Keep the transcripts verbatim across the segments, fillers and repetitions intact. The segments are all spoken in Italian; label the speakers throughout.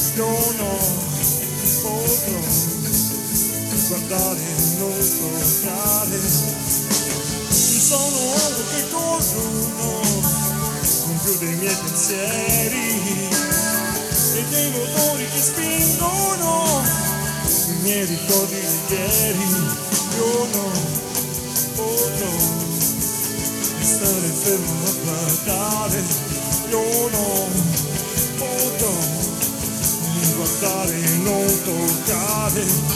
Speaker 1: io non potrò guardare, non toccare. Ci sono onde che corrono con più dei miei pensieri e dei motori che spingono i miei ricordi di ieri. Io non potrò stare fermo a guardare, io non potrò guardare e non toccare.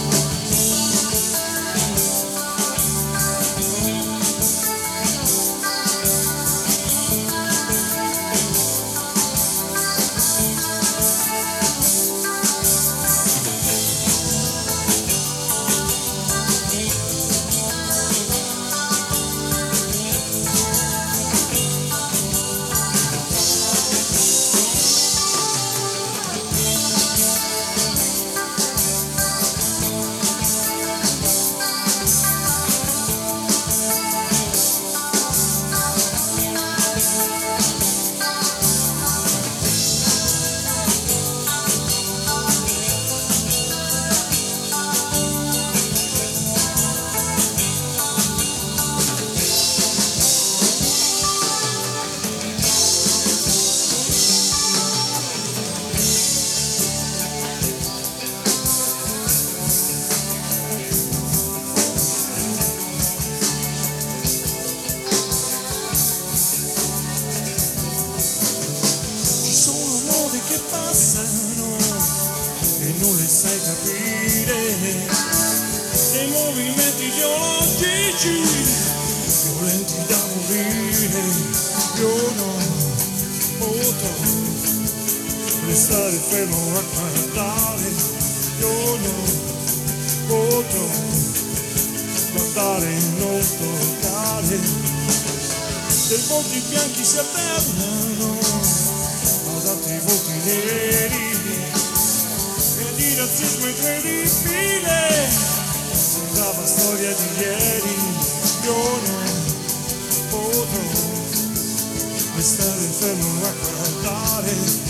Speaker 1: Che passano e non le sai capire, dei movimenti geologici violenti da morire. Io non potrò restare fermo a guardare, io non potrò guardare e non toccare. Dei volti bianchi si alternano ad altri volti neri e di razzismo incredibile sembrava storia di ieri. Io non potrò restare fermo a guardare,